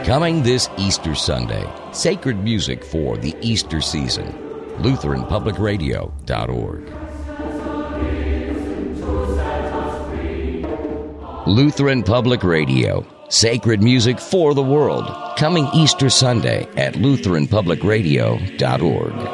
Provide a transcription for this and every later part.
Coming this Easter Sunday, sacred music for the Easter season. LutheranPublicRadio.org. Lutheran Public Radio, sacred music for the world. Coming Easter Sunday at LutheranPublicRadio.org.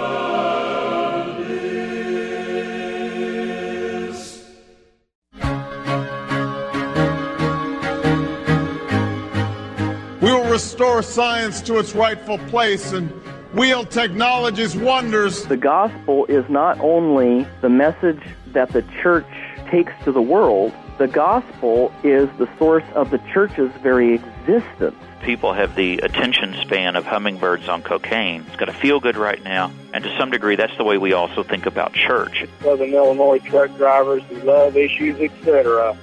Restore science to its rightful place and wield technology's wonders. The gospel is not only the message that the church takes to the world, the gospel is the source of the church's very existence. People have the attention span of hummingbirds on cocaine. It's got to feel good right now, and to some degree that's the way we also think about church. Southern Illinois truck drivers who love issues, etc.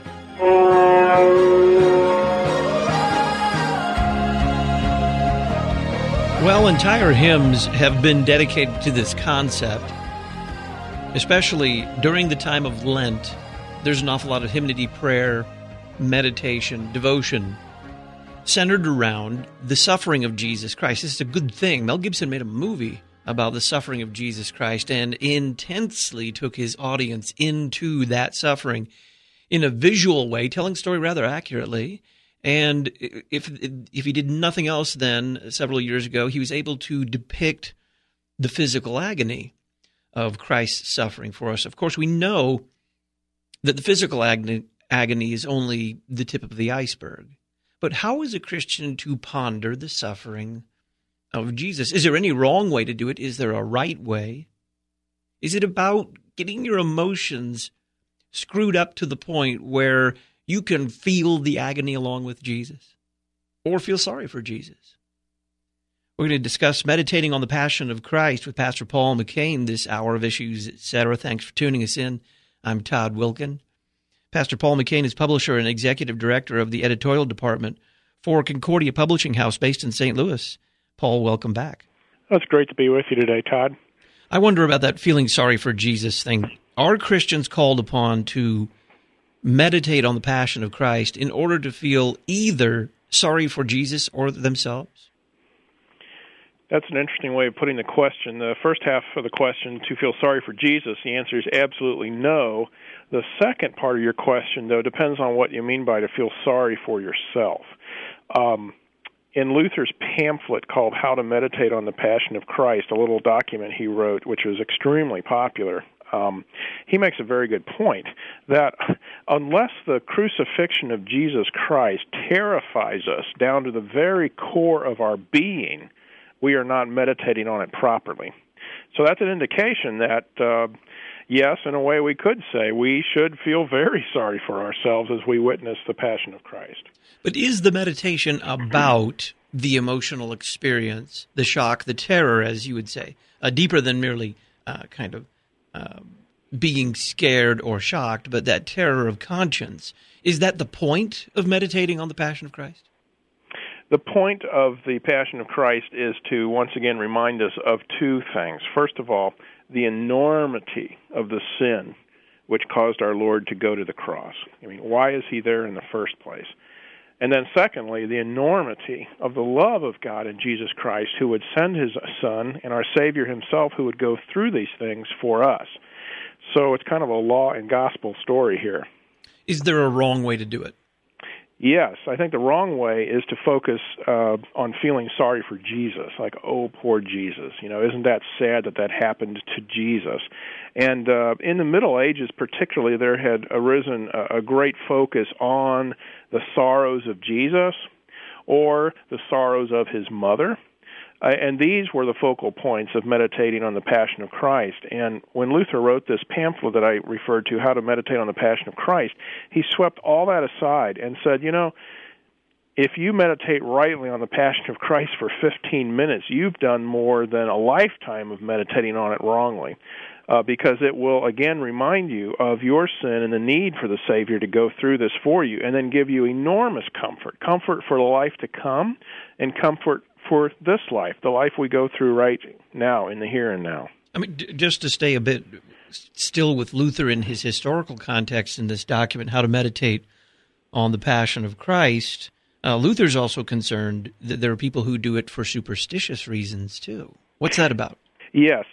Well, entire hymns have been dedicated to this concept, especially during the time of Lent. There's an awful lot of hymnody, prayer, meditation, devotion, centered around the suffering of Jesus Christ. This is a good thing. Mel Gibson made a movie about the suffering of Jesus Christ and intensely took his audience into that suffering in a visual way, telling the story rather accurately. And if he did nothing else then, several years ago, he was able to depict the physical agony of Christ's suffering for us. Of course, we know that the physical agony is only the tip of the iceberg. But how is a Christian to ponder the suffering of Jesus? Is there any wrong way to do it? Is there a right way? Is it about getting your emotions screwed up to the point where you can feel the agony along with Jesus, or feel sorry for Jesus? We're going to discuss meditating on the Passion of Christ with Pastor Paul McCain this hour of Issues, Etc. Thanks for tuning us in. I'm Todd Wilkin. Pastor Paul McCain is publisher and executive director of the editorial department for Concordia Publishing House based in St. Louis. Paul, welcome back. It's great to be with you today, Todd. I wonder about that feeling sorry for Jesus thing. Are Christians called upon to meditate on the Passion of Christ in order to feel either sorry for Jesus or themselves? That's an interesting way of putting the question. The first half of the question, to feel sorry for Jesus, the answer is absolutely no. The second part of your question, though, depends on what you mean by to feel sorry for yourself. In Luther's pamphlet called How to Meditate on the Passion of Christ, a little document he wrote, which was extremely popular, he makes a very good point that unless the crucifixion of Jesus Christ terrifies us down to the very core of our being, we are not meditating on it properly. So that's an indication that, yes, in a way we could say we should feel very sorry for ourselves as we witness the Passion of Christ. But is the meditation about the emotional experience, the shock, the terror, as you would say, deeper than merely being scared or shocked, but that terror of conscience? Is that the point of meditating on the Passion of Christ? The point of the Passion of Christ is to once again remind us of two things. First of all, the enormity of the sin which caused our Lord to go to the cross. I mean, why is he there in the first place? And then secondly, the enormity of the love of God in Jesus Christ, who would send his Son and our Savior himself, who would go through these things for us. So it's kind of a law and gospel story here. Is there a wrong way to do it? Yes, I think the wrong way is to focus on feeling sorry for Jesus, like, oh, poor Jesus. You know, isn't that sad that that happened to Jesus? And in the Middle Ages particularly, there had arisen a great focus on the sorrows of Jesus or the sorrows of his mother. And these were the focal points of meditating on the Passion of Christ. And when Luther wrote this pamphlet that I referred to, How to Meditate on the Passion of Christ, he swept all that aside and said, you know, if you meditate rightly on the Passion of Christ for 15 minutes, you've done more than a lifetime of meditating on it wrongly, because it will, again, remind you of your sin and the need for the Savior to go through this for you, and then give you enormous comfort for the life to come, and comfort for this life, the life we go through right now, in the here and now. I mean, just to stay a bit still with Luther in his historical context in this document, How to Meditate on the Passion of Christ, Luther's also concerned that there are people who do it for superstitious reasons, too. What's that about? Yes.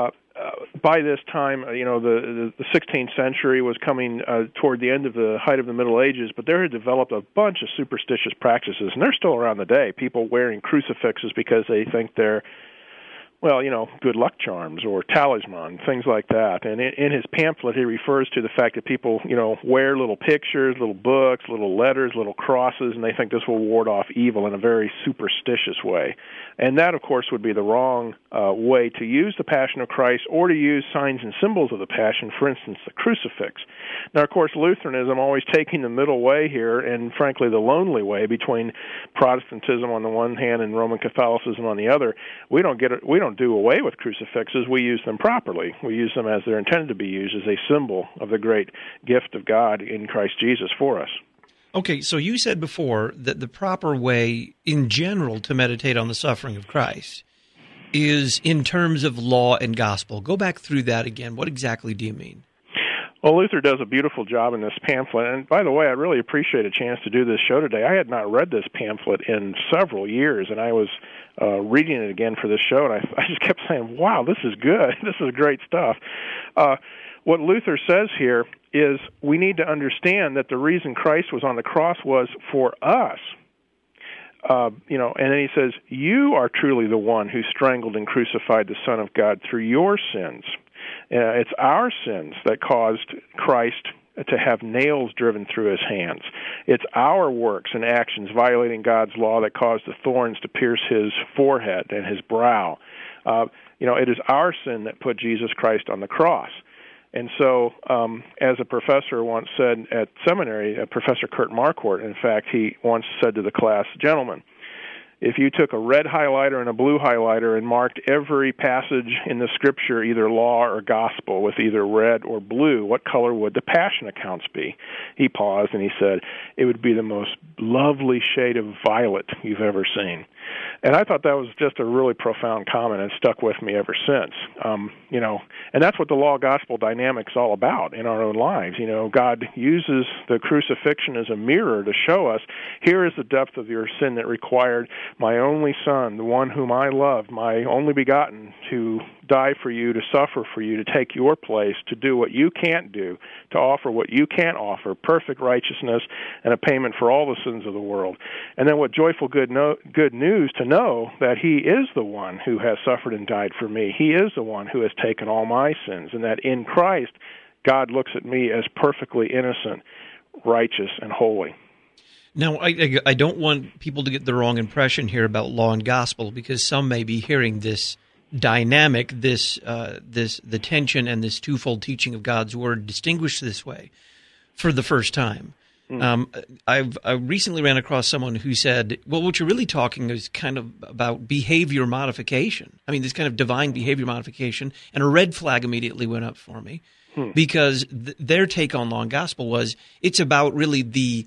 By this time, the 16th century was coming toward the end of the height of the Middle Ages, but there had developed a bunch of superstitious practices, and they're still around today. People wearing crucifixes because they think they're, good luck charms or talisman, things like that. And in his pamphlet, he refers to the fact that people, wear little pictures, little books, little letters, little crosses, and they think this will ward off evil in a very superstitious way. And that, of course, would be the wrong way to use the Passion of Christ or to use signs and symbols of the Passion, for instance, the crucifix. Now, of course, Lutheranism always taking the middle way here, and frankly, the lonely way between Protestantism on the one hand and Roman Catholicism on the other. We don't do away with crucifixes. We use them properly. We use them as they're intended to be used, as a symbol of the great gift of God in Christ Jesus for us. Okay, so you said before that the proper way in general to meditate on the suffering of Christ is in terms of law and gospel. Go back through that again. What exactly do you mean? Well, Luther does a beautiful job in this pamphlet, and by the way, I really appreciate a chance to do this show today. I had not read this pamphlet in several years, and I was reading it again for this show, and I just kept saying, wow, this is good. This is great stuff. What Luther says here is we need to understand that the reason Christ was on the cross was for us. And then he says, you are truly the one who strangled and crucified the Son of God through your sins. It's our sins that caused Christ to have nails driven through his hands. It's our works and actions violating God's law that caused the thorns to pierce his forehead and his brow. It is our sin that put Jesus Christ on the cross. And so, as a professor once said at seminary, Professor Kurt Marquardt, in fact, he once said to the class, gentlemen, if you took a red highlighter and a blue highlighter and marked every passage in the Scripture, either law or gospel, with either red or blue, what color would the Passion accounts be? He paused and he said, it would be the most lovely shade of violet you've ever seen. And I thought that was just a really profound comment and stuck with me ever since. And that's what the law-gospel dynamic's all about in our own lives. God uses the crucifixion as a mirror to show us, here is the depth of your sin that required my only Son, the one whom I loved, my only begotten, to die for you, to suffer for you, to take your place, to do what you can't do, to offer what you can't offer, perfect righteousness and a payment for all the sins of the world. And then what joyful good news to know that he is the one who has suffered and died for me. He is the one who has taken all my sins, and that in Christ, God looks at me as perfectly innocent, righteous, and holy. Now, I don't want people to get the wrong impression here about law and gospel, because some may be hearing this dynamic, the tension and this twofold teaching of God's Word distinguished this way for the first time. I recently ran across someone who said, well, what you're really talking is kind of about behavior modification. I mean, this kind of divine behavior modification, and a red flag immediately went up for me because their take on law and gospel was it's about really the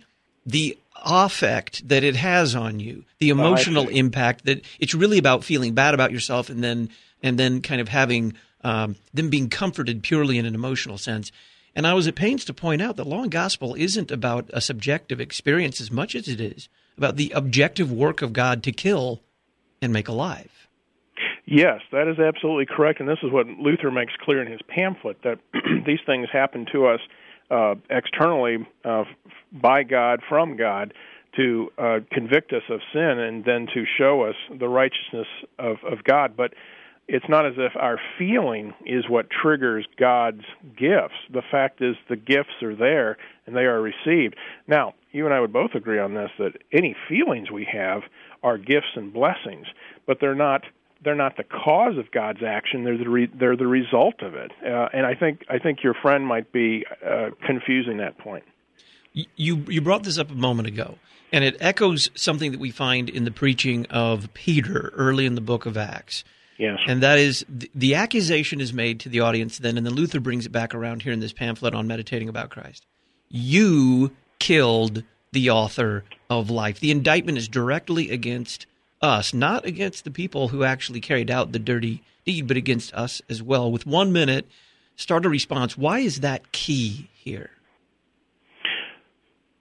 affect that it has on you, the emotional impact, that it's really about feeling bad about yourself and then kind of having them being comforted purely in an emotional sense. And I was at pains to point out that law and gospel isn't about a subjective experience as much as it is about the objective work of God to kill and make alive. Yes, that is absolutely correct, and this is what Luther makes clear in his pamphlet, that these things happen to us externally by God, from God, to convict us of sin and then to show us the righteousness of God. But it's not as if our feeling is what triggers God's gifts. The fact is the gifts are there and they are received. Now, you and I would both agree on this, that any feelings we have are gifts and blessings, but they're not the cause of God's action. They're the result of it. And I think your friend might be confusing that point. You brought this up a moment ago, and it echoes something that we find in the preaching of Peter early in the book of Acts. Yes. And that is, the accusation is made to the audience then, and then Luther brings it back around here in this pamphlet on meditating about Christ. You killed the author of life. The indictment is directly against us, not against the people who actually carried out the dirty deed, but against us as well. With 1 minute, start a response. Why is that key here?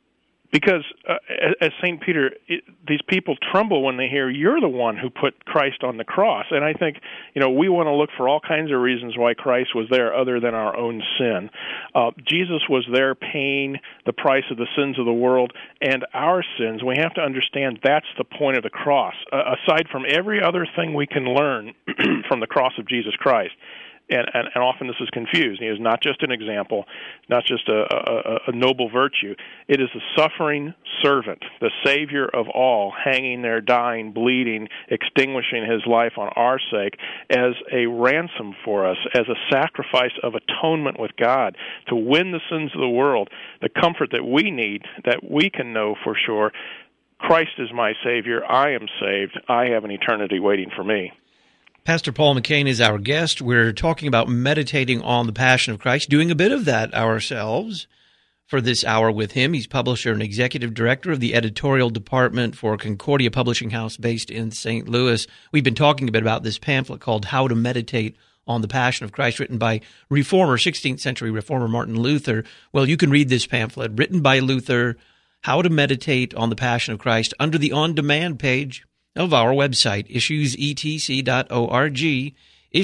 Because as St. Peter, these people tremble when they hear you're the one who put Christ on the cross. And I think, we want to look for all kinds of reasons why Christ was there other than our own sin. Jesus was there paying the price of the sins of the world and our sins. We have to understand that's the point of the cross. Aside from every other thing we can learn from the cross of Jesus Christ, and often this is confused. He is not just an example, not just a noble virtue. It is the suffering servant, the Savior of all, hanging there, dying, bleeding, extinguishing his life on our sake as a ransom for us, as a sacrifice of atonement with God to win the sins of the world, the comfort that we need, that we can know for sure. Christ is my Savior. I am saved. I have an eternity waiting for me. Pastor Paul McCain is our guest. We're talking about meditating on the Passion of Christ, doing a bit of that ourselves for this hour with him. He's publisher and executive director of the editorial department for Concordia Publishing House based in St. Louis. We've been talking a bit about this pamphlet called How to Meditate on the Passion of Christ, written by 16th century reformer Martin Luther. Well, you can read this pamphlet written by Luther, How to Meditate on the Passion of Christ, under the on-demand page of our website, issuesetc.org,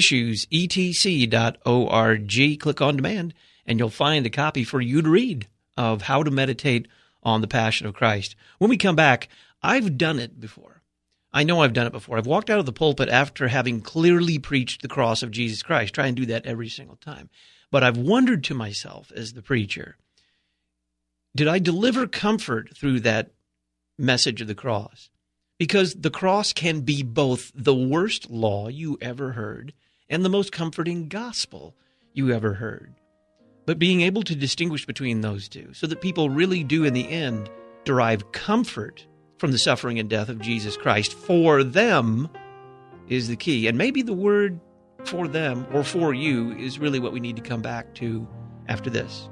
issuesetc.org. Click on demand, and you'll find a copy for you to read of How to Meditate on the Passion of Christ. When we come back, I've done it before. I know I've done it before. I've walked out of the pulpit after having clearly preached the cross of Jesus Christ. Try and do that every single time. But I've wondered to myself as the preacher, did I deliver comfort through that message of the cross? Because the cross can be both the worst law you ever heard and the most comforting gospel you ever heard. But being able to distinguish between those two so that people really do, in the end, derive comfort from the suffering and death of Jesus Christ for them is the key. And maybe the word for them or for you is really what we need to come back to after this.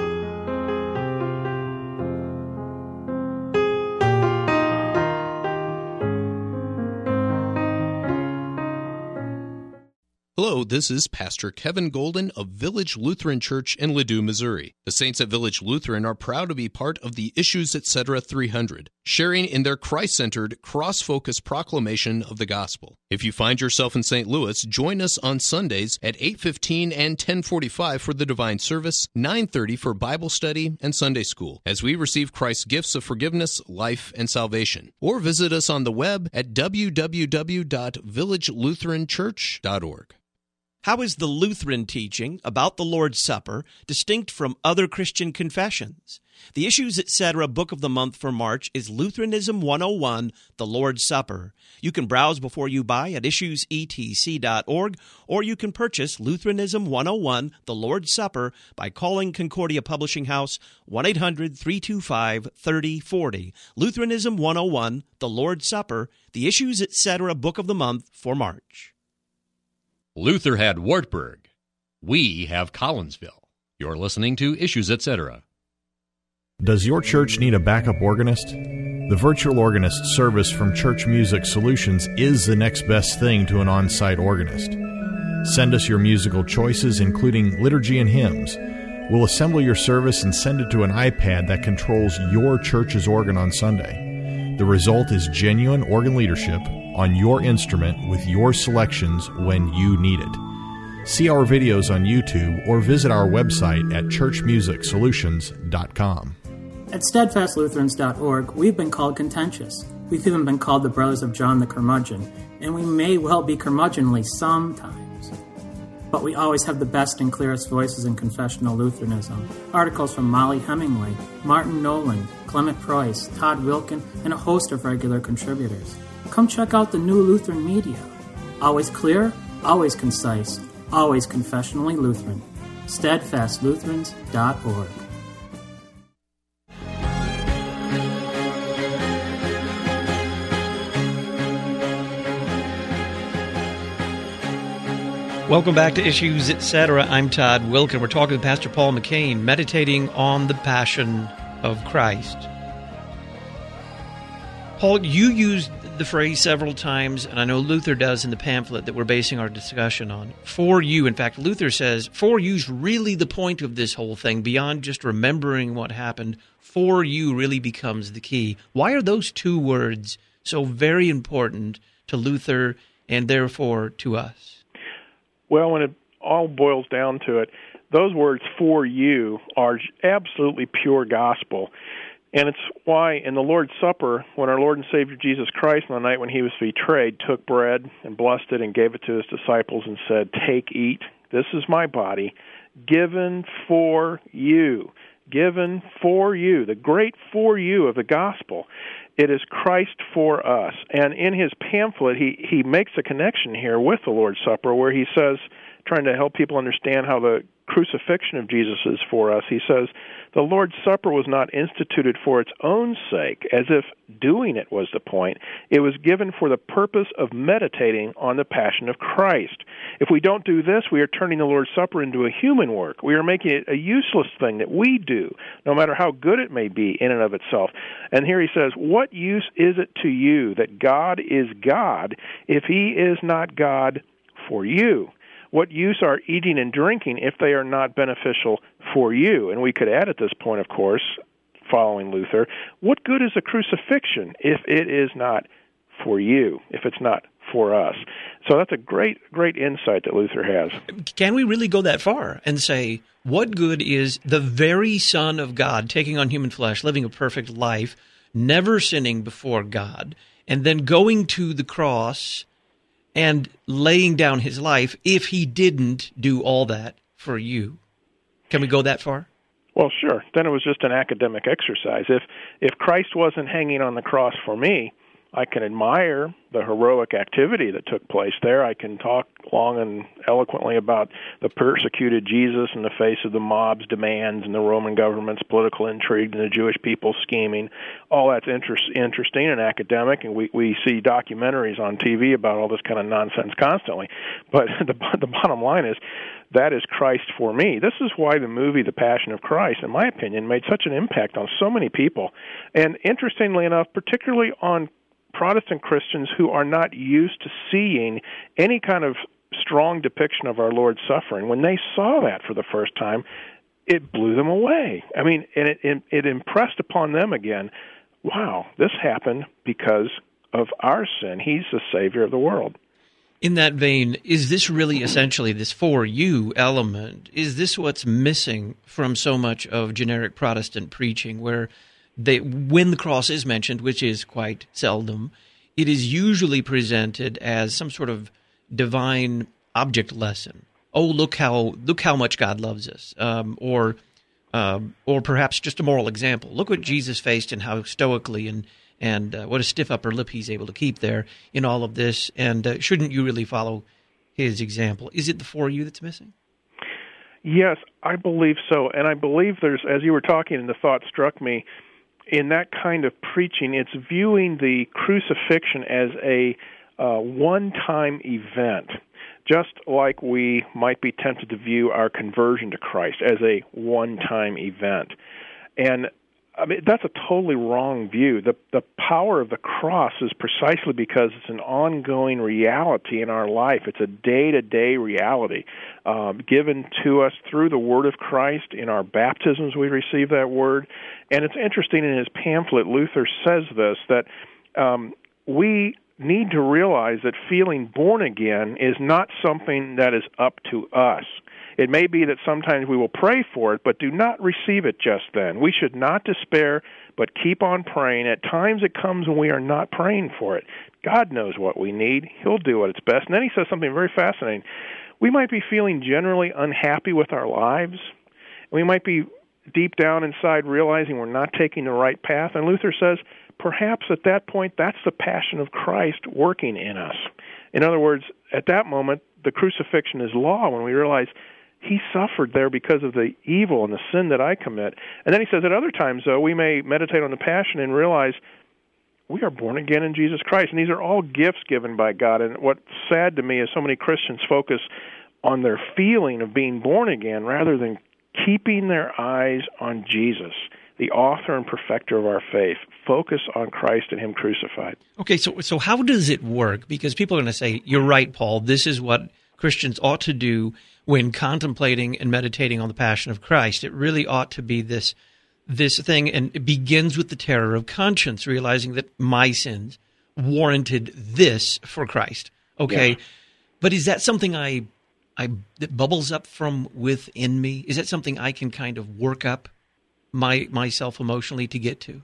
Hello, this is Pastor Kevin Golden of Village Lutheran Church in Ladue, Missouri. The saints at Village Lutheran are proud to be part of the Issues Etc. 300, sharing in their Christ-centered, cross-focused proclamation of the gospel. If you find yourself in St. Louis, join us on Sundays at 8:15 and 10:45 for the Divine Service, 9:30 for Bible study and Sunday school, as we receive Christ's gifts of forgiveness, life, and salvation. Or visit us on the web at www.villagelutheranchurch.org. How is the Lutheran teaching about the Lord's Supper distinct from other Christian confessions? The Issues Etc. Book of the Month for March is Lutheranism 101, The Lord's Supper. You can browse before you buy at issuesetc.org, or you can purchase Lutheranism 101, The Lord's Supper by calling Concordia Publishing House 1-800-325-3040. Lutheranism 101, The Lord's Supper, The Issues Etc. Book of the Month for March. Luther had Wartburg. We have Collinsville. You're listening to Issues Etc. Does your church need a backup organist? The Virtual Organist service from Church Music Solutions is the next best thing to an on-site organist. Send us your musical choices, including liturgy and hymns. We'll assemble your service and send it to an iPad that controls your church's organ on Sunday. The result is genuine organ leadership on your instrument with your selections when you need it. See our videos on YouTube or visit our website at churchmusicsolutions.com. At steadfastlutherans.org, we've been called contentious. We've even been called the Brothers of John the Curmudgeon, and we may well be curmudgeonly sometimes. But we always have the best and clearest voices in confessional Lutheranism. Articles from Molly Hemingway, Martin Nolan, Clement Preuss, Todd Wilkin, and a host of regular contributors. Come check out the new Lutheran media. Always clear, always concise, always confessionally Lutheran. SteadfastLutherans.org. Welcome back to Issues Etc. I'm Todd Wilkin. We're talking with Pastor Paul McCain, meditating on the Passion of Christ. Paul, you used the phrase several times, and I know Luther does in the pamphlet that we're basing our discussion on. For you, in fact, Luther says, for you's really the point of this whole thing, beyond just remembering what happened. For you really becomes the key. Why are those two words so very important to Luther and therefore to us? Well, when it all boils down to it, those words, for you, are absolutely pure gospel. And it's why in the Lord's Supper, when our Lord and Savior Jesus Christ, on the night when he was betrayed, took bread and blessed it and gave it to his disciples and said, take, eat, this is my body, given for you. Given for you, the great for you of the gospel. It is Christ for us. And in his pamphlet, he makes a connection here with the Lord's Supper where he says, trying to help people understand how the crucifixion of Jesus is for us, he says, the Lord's Supper was not instituted for its own sake, as if doing it was the point. It was given for the purpose of meditating on the passion of Christ. If we don't do this, we are turning the Lord's Supper into a human work. We are making it a useless thing that we do, no matter how good it may be in and of itself. And here he says, what use is it to you that God is God if he is not God for you? What use are eating and drinking if they are not beneficial for you? And we could add at this point, of course, following Luther, what good is a crucifixion if it is not for you, if it's not for us? So that's a great, great insight that Luther has. Can we really go that far and say, what good is the very Son of God taking on human flesh, living a perfect life, never sinning before God, and then going to the cross and laying down his life if he didn't do all that for you? Can we go that far? Well, sure. Then it was just an academic exercise. If Christ wasn't hanging on the cross for me, I can admire the heroic activity that took place there. I can talk long and eloquently about the persecuted Jesus in the face of the mob's demands and the Roman government's political intrigue and the Jewish people scheming. All that's interesting and academic, and we see documentaries on TV about all this kind of nonsense constantly. But the bottom line is, that is Christ for me. This is why the movie The Passion of Christ, in my opinion, made such an impact on so many people. And interestingly enough, particularly on Protestant Christians who are not used to seeing any kind of strong depiction of our Lord's suffering, when they saw that for the first time, it blew them away. I mean, and it impressed upon them again, wow, this happened because of our sin. He's the Savior of the world. In that vein, is this really essentially this for you element? Is this what's missing from so much of generic Protestant preaching, where when the cross is mentioned, which is quite seldom, it is usually presented as some sort of divine object lesson. Oh, look how much God loves us, or perhaps just a moral example. Look what Jesus faced and how stoically and what a stiff upper lip he's able to keep there in all of this. And shouldn't you really follow his example? Is it the for you that's missing? Yes, I believe so. And I believe there's, as you were talking and the thought struck me, in that kind of preaching, it's viewing the crucifixion as a one-time event, just like we might be tempted to view our conversion to Christ as a one-time event. And I mean, that's a totally wrong view. The power of the cross is precisely because it's an ongoing reality in our life. It's a day-to-day reality given to us through the Word of Christ. In our baptisms, we receive that Word. And it's interesting, in his pamphlet, Luther says this, that we need to realize that feeling born again is not something that is up to us. It may be that sometimes we will pray for it, but do not receive it just then. We should not despair, but keep on praying. At times it comes when we are not praying for it. God knows what we need. He'll do what it's best. And then he says something very fascinating. We might be feeling generally unhappy with our lives. We might be deep down inside realizing we're not taking the right path. And Luther says, perhaps at that point, that's the passion of Christ working in us. In other words, at that moment, the crucifixion is law when we realize he suffered there because of the evil and the sin that I commit. And then he says at other times, though, we may meditate on the passion and realize we are born again in Jesus Christ. And these are all gifts given by God. And what's sad to me is so many Christians focus on their feeling of being born again rather than keeping their eyes on Jesus, the author and perfecter of our faith. Focus on Christ and Him crucified. Okay, so how does it work? Because people are going to say, you're right, Paul, this is what Christians ought to do when contemplating and meditating on the Passion of Christ. It really ought to be this thing, and it begins with the terror of conscience, realizing that my sins warranted this for Christ. Okay, yeah. But is that something that bubbles up from within me? Is that something I can kind of work up myself emotionally to get to?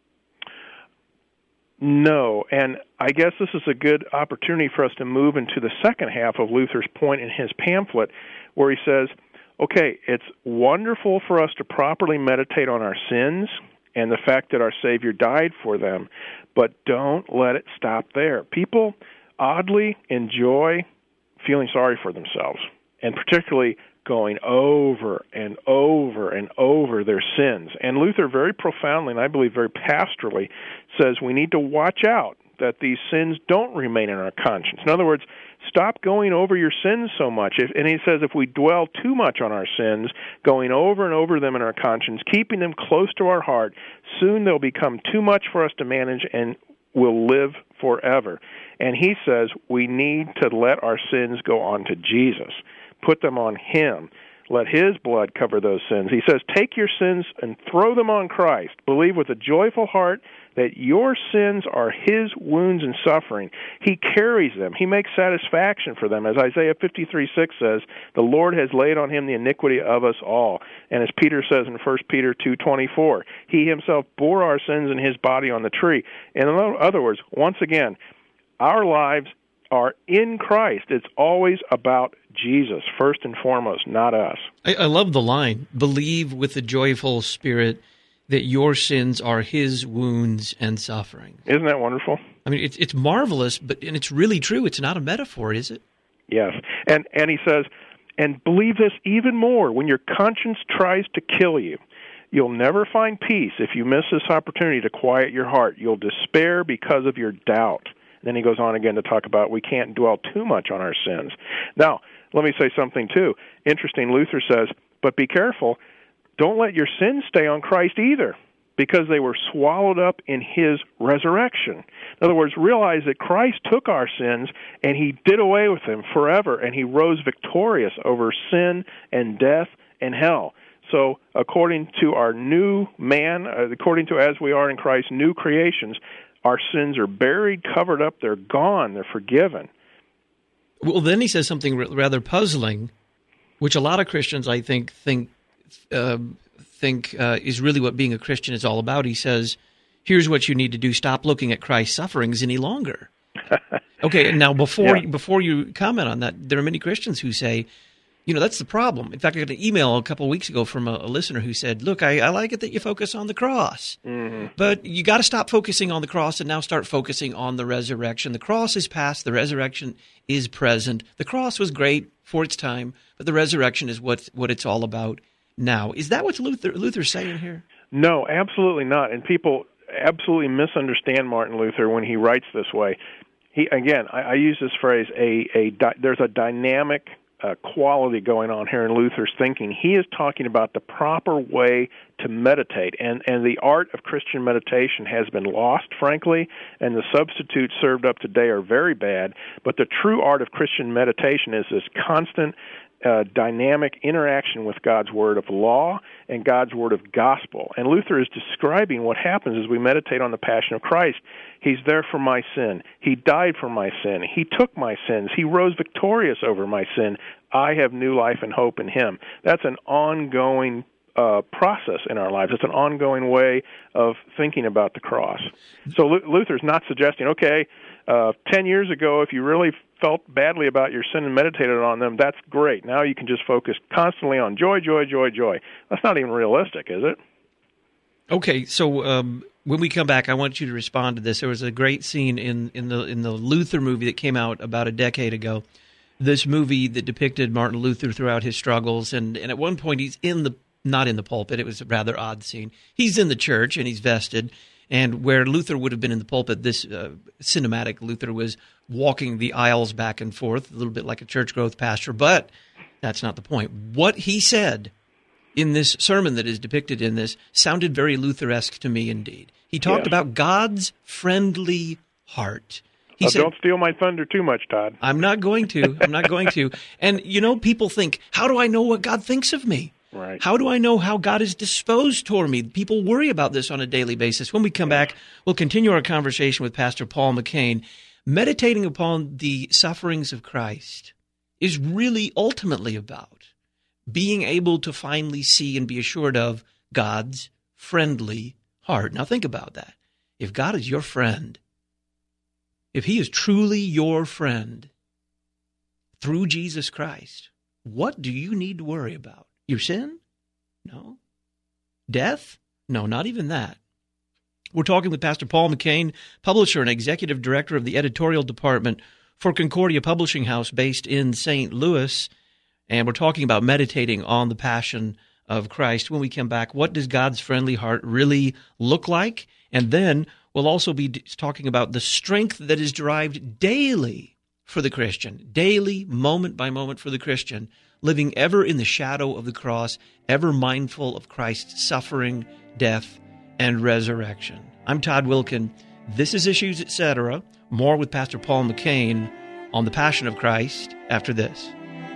No, and I guess this is a good opportunity for us to move into the second half of Luther's point in his pamphlet, where he says, okay, it's wonderful for us to properly meditate on our sins and the fact that our Savior died for them, but don't let it stop there. People oddly enjoy feeling sorry for themselves, and particularly going over and over and over their sins. And Luther very profoundly, and I believe very pastorally, says we need to watch out that these sins don't remain in our conscience. In other words, stop going over your sins so much. And he says if we dwell too much on our sins, going over and over them in our conscience, keeping them close to our heart, soon they'll become too much for us to manage and will live forever. And he says we need to let our sins go on to Jesus. Put them on Him. Let His blood cover those sins. He says, take your sins and throw them on Christ. Believe with a joyful heart that your sins are His wounds and suffering. He carries them. He makes satisfaction for them. As Isaiah 53:6 says, the Lord has laid on Him the iniquity of us all. And as Peter says in 1 Peter 2:24, He Himself bore our sins in His body on the tree. And in other words, once again, our lives are in Christ. It's always about Jesus, first and foremost, not us. I love the line, believe with a joyful spirit that your sins are His wounds and suffering. Isn't that wonderful? I mean, it's marvelous, and it's really true. It's not a metaphor, is it? Yes. And he says, and believe this even more, when your conscience tries to kill you, you'll never find peace if you miss this opportunity to quiet your heart. You'll despair because of your doubt. Then he goes on again to talk about we can't dwell too much on our sins. Now, let me say something too. Interesting, Luther says, but be careful, don't let your sins stay on Christ either, because they were swallowed up in His resurrection. In other words, realize that Christ took our sins and He did away with them forever, and He rose victorious over sin and death and hell. So according to our new man, according to as we are in Christ, new creations, our sins are buried, covered up, they're gone, they're forgiven. Well, then he says something rather puzzling, which a lot of Christians, I think is really what being a Christian is all about. He says, here's what you need to do. Stop looking at Christ's sufferings any longer. Okay, now before you comment on that, there are many Christians who say, that's the problem. In fact, I got an email a couple of weeks ago from a listener who said, look, I like it that you focus on the cross, but you got to stop focusing on the cross and now start focusing on the resurrection. The cross is past, the resurrection is present. The cross was great for its time, but the resurrection is what it's all about now. Is that what Luther's saying here? No, absolutely not. And people absolutely misunderstand Martin Luther when he writes this way. I use this phrase, there's a dynamic quality going on here in Luther's thinking. He is talking about the proper way to meditate, and the art of Christian meditation has been lost, frankly, and the substitutes served up today are very bad, but the true art of Christian meditation is this constant dynamic interaction with God's word of law and God's word of gospel. And Luther is describing what happens as we meditate on the Passion of Christ. He's there for my sin. He died for my sin. He took my sins. He rose victorious over my sin. I have new life and hope in Him. That's an ongoing process in our lives. It's an ongoing way of thinking about the cross. So Luther's not suggesting, 10 years ago, if you really felt badly about your sin and meditated on them, that's great. Now you can just focus constantly on joy, joy, joy, joy. That's not even realistic, is it? Okay, so when we come back, I want you to respond to this. There was a great scene in the Luther movie that came out about a decade ago. This movie that depicted Martin Luther throughout his struggles, and at one point he's not in the pulpit. It was a rather odd scene. He's in the church and he's vested. And where Luther would have been in the pulpit, this cinematic Luther was walking the aisles back and forth, a little bit like a church growth pastor. But that's not the point. What he said in this sermon that is depicted in this sounded very Luther-esque to me indeed. He talked about God's friendly heart. He said, don't steal my thunder too much, Todd. I'm not going to. I'm not going to. And, you know, people think, how do I know what God thinks of me? Right. How do I know how God is disposed toward me? People worry about this on a daily basis. When we come back, we'll continue our conversation with Pastor Paul McCain. Meditating upon the sufferings of Christ is really ultimately about being able to finally see and be assured of God's friendly heart. Now think about that. If God is your friend, if he is truly your friend through Jesus Christ, what do you need to worry about? Your sin? No. Death? No, not even that. We're talking with Pastor Paul McCain, publisher and executive director of the editorial department for Concordia Publishing House based in St. Louis, and we're talking about meditating on the passion of Christ. When we come back, what does God's friendly heart really look like? And then we'll also be talking about the strength that is derived daily for the Christian, daily, moment by moment for the Christian, living ever in the shadow of the cross, ever mindful of Christ's suffering, death, and resurrection. I'm Todd Wilkin. This is Issues, Etc. More with Pastor Paul McCain on the Passion of Christ after this.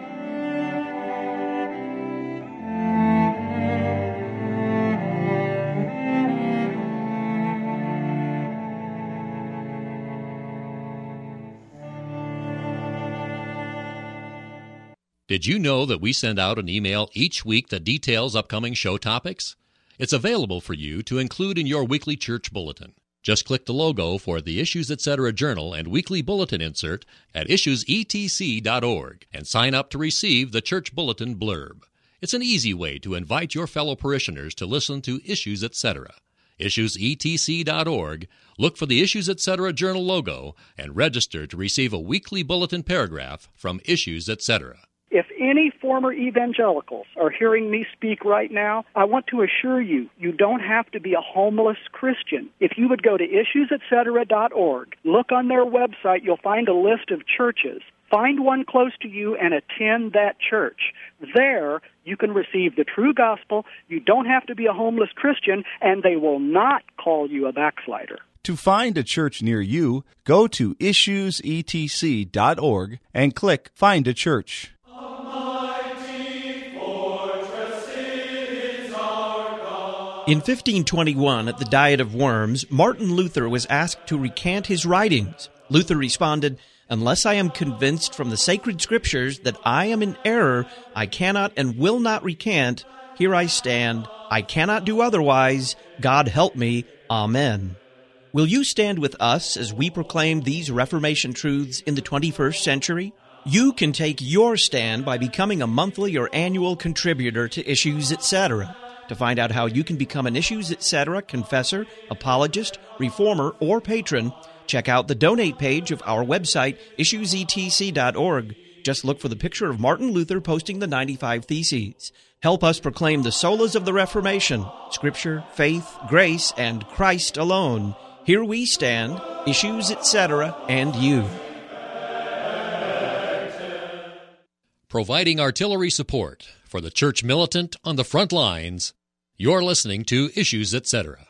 Did you know that we send out an email each week that details upcoming show topics? It's available for you to include in your weekly church bulletin. Just click the logo for the Issues Etc. Journal and weekly bulletin insert at issuesetc.org and sign up to receive the church bulletin blurb. It's an easy way to invite your fellow parishioners to listen to Issues Etc. Issuesetc.org, look for the Issues Etc. Journal logo, and register to receive a weekly bulletin paragraph from Issues Etc. If any former evangelicals are hearing me speak right now, I want to assure you, you don't have to be a homeless Christian. If you would go to issuesetc.org, look on their website, you'll find a list of churches. Find one close to you and attend that church. There, you can receive the true gospel. You don't have to be a homeless Christian, and they will not call you a backslider. To find a church near you, go to issuesetc.org and click Find a Church. In 1521, at the Diet of Worms, Martin Luther was asked to recant his writings. Luther responded, "Unless I am convinced from the sacred scriptures that I am in error, I cannot and will not recant. Here I stand. I cannot do otherwise. God help me. Amen." Will you stand with us as we proclaim these Reformation truths in the 21st century? You can take your stand by becoming a monthly or annual contributor to Issues Etc. To find out how you can become an Issues Etc. confessor, apologist, reformer, or patron, check out the donate page of our website, issuesetc.org. Just look for the picture of Martin Luther posting the 95 Theses. Help us proclaim the solas of the Reformation, Scripture, faith, grace, and Christ alone. Here we stand, Issues Etc., and you. Providing artillery support for the church militant on the front lines, you're listening to Issues Etc.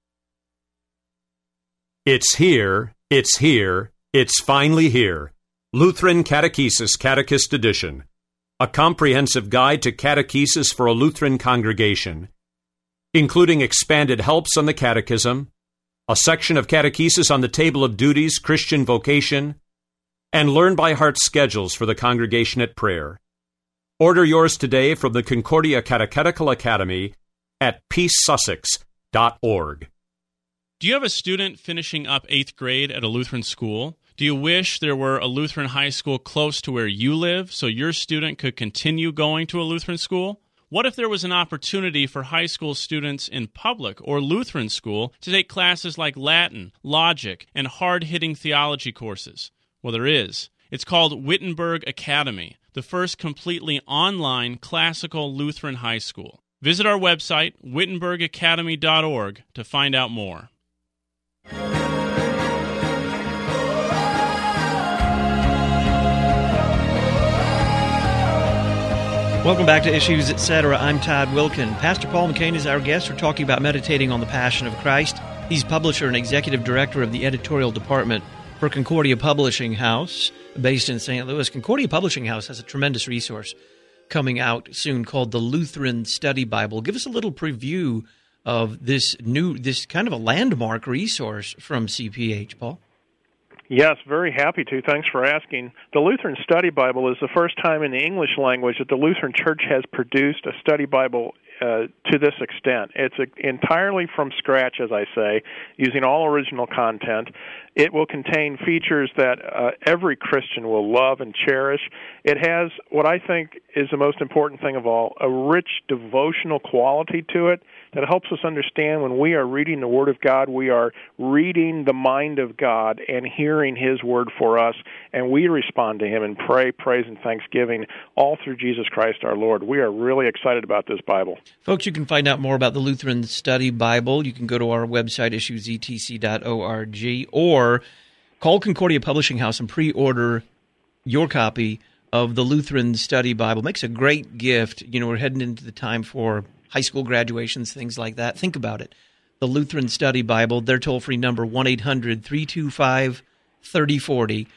It's here, it's here, it's finally here. Lutheran Catechesis Catechist Edition. A comprehensive guide to catechesis for a Lutheran congregation, including expanded helps on the catechism, a section of catechesis on the table of duties, Christian vocation, and learn-by-heart schedules for the congregation at prayer. Order yours today from the Concordia Catechetical Academy at peacesussex.org. Do you have a student finishing up 8th grade at a Lutheran school? Do you wish there were a Lutheran high school close to where you live so your student could continue going to a Lutheran school? What if there was an opportunity for high school students in public or Lutheran school to take classes like Latin, logic, and hard-hitting theology courses? Well, there is. It's called Wittenberg Academy, the first completely online classical Lutheran high school. Visit our website, wittenbergacademy.org, to find out more. Welcome back to Issues Etc. I'm Todd Wilkin. Pastor Paul McCain is our guest. We're talking about meditating on the Passion of Christ. He's publisher and executive director of the editorial department for Concordia Publishing House, based in St. Louis. Concordia Publishing House has a tremendous resource coming out soon called the Lutheran Study Bible. Give us a little preview of this kind of a landmark resource from CPH, Paul. Yes, very happy to. Thanks for asking. The Lutheran Study Bible is the first time in the English language that the Lutheran Church has produced a study Bible to this extent. It's entirely from scratch, as I say, using all original content. It will contain features that every Christian will love and cherish. It has what I think is the most important thing of all, a rich devotional quality to it that helps us understand when we are reading the Word of God, we are reading the mind of God and hearing His Word for us, and we respond to Him in praise, and thanksgiving all through Jesus Christ our Lord. We are really excited about this Bible. Folks, you can find out more about the Lutheran Study Bible. You can go to our website, issuesetc.org, or call Concordia Publishing House and pre-order your copy of the Lutheran Study Bible. Makes a great gift. You know, we're heading into the time for high school graduations, things like that. Think about it. The Lutheran Study Bible, their toll-free number, 1-800-325-3040,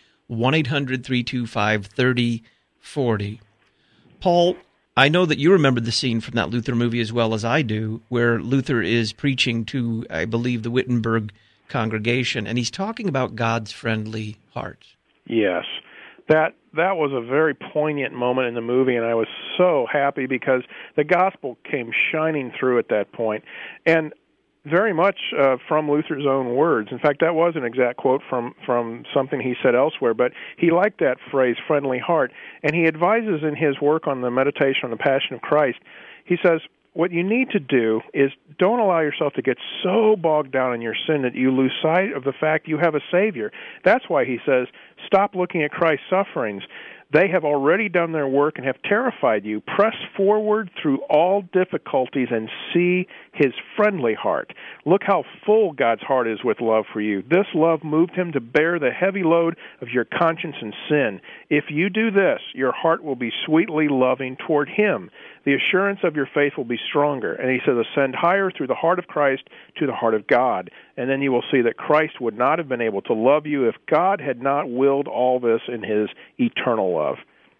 1-800-325-3040. Paul, I know that you remember the scene from that Luther movie as well as I do, where Luther is preaching to, I believe, the Wittenberg congregation, and he's talking about God's friendly heart. Yes. That was a very poignant moment in the movie, and I was so happy because the gospel came shining through at that point, and very much from Luther's own words. In fact, that was an exact quote from something he said elsewhere, but he liked that phrase, friendly heart, and he advises in his work on the meditation on the Passion of Christ, he says, what you need to do is don't allow yourself to get so bogged down in your sin that you lose sight of the fact you have a Savior. That's why he says, stop looking at Christ's sufferings. They have already done their work and have terrified you. Press forward through all difficulties and see His friendly heart. Look how full God's heart is with love for you. This love moved Him to bear the heavy load of your conscience and sin. If you do this, your heart will be sweetly loving toward Him. The assurance of your faith will be stronger. And he says, ascend higher through the heart of Christ to the heart of God. And then you will see that Christ would not have been able to love you if God had not willed all this in His eternal love.